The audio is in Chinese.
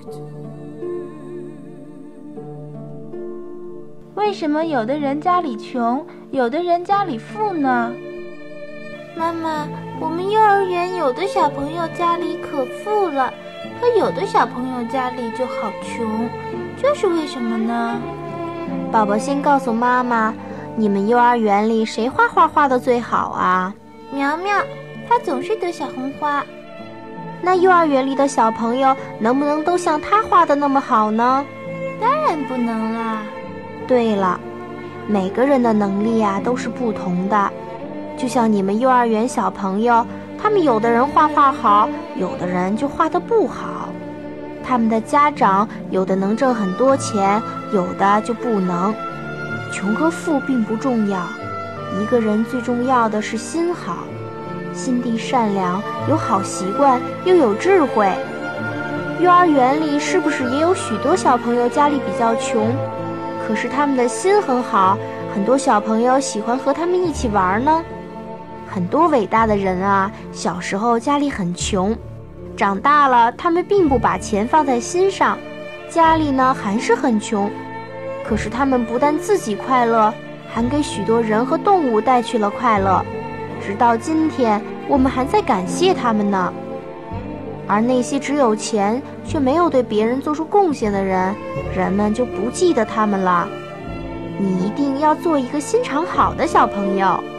为什么有的人家里穷，有的人家里富呢？ 妈妈，我们幼儿园有的小朋友家里可富了，可有的小朋友家里就好穷，这是为什么呢？ 宝宝先告诉妈妈，你们幼儿园里谁画画画得最好啊？ 苗苗，她总是得小红花。 那幼儿园里的小朋友能不能都像他画的那么好呢？ 当然不能啦。 对了，每个人的能力啊都是不同的，就像你们幼儿园小朋友，他们有的人画画好，有的人就画得不好。他们的家长有的能挣很多钱，有的就不能。穷和富并不重要，一个人最重要的是心好，心地善良，有好习惯，又有智慧。幼儿园里是不是也有许多小朋友家里比较穷，可是他们的心很好，很多小朋友喜欢和他们一起玩呢？很多伟大的人啊，小时候家里很穷，长大了他们并不把钱放在心上，家里呢还是很穷，可是他们不但自己快乐，还给许多人和动物带去了快乐，直到今天我们还在感谢他们呢。而那些只有钱却没有对别人做出贡献的人，人们就不记得他们了。你一定要做一个心肠好的小朋友。